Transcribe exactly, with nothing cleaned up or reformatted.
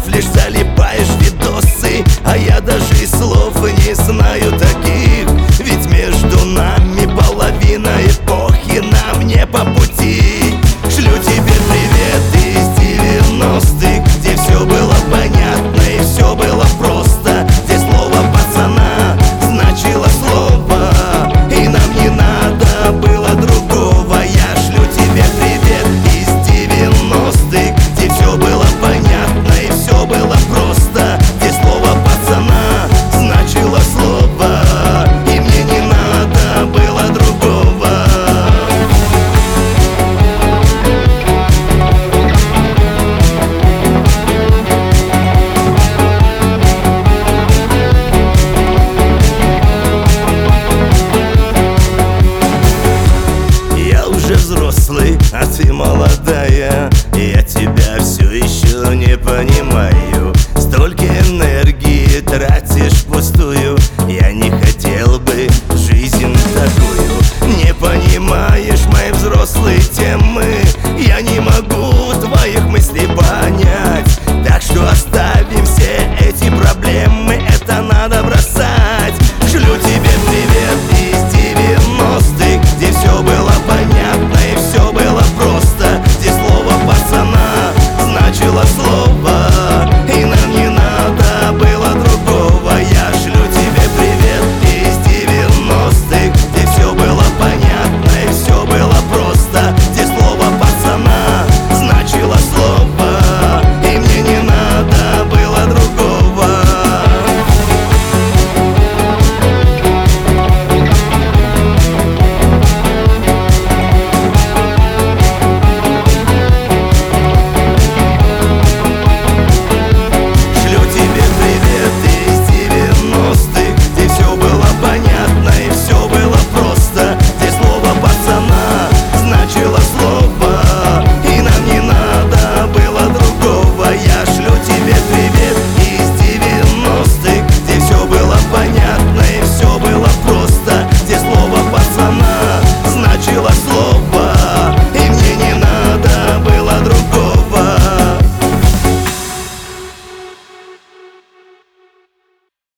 лишь залипаешь в видосы, а я даже и слов не знаю таких. Ведь между нами половина эпохи, нам не по пути. Шлю тебе привет из девяностых, где все было понятно и все было просто, где слово пацана значило слово, и нам не надо было другого. Я шлю тебе привет из девяностых, где все было понятно и все было просто, где слово пацана значило слово, и мне не надо было другого. Я уже взрослый, а ты молодая, я тебя все еще не понимаю. Столько энергии тратишь впустую, я не хотел бы жизнь такую. Не понимаешь мои взрослые темы,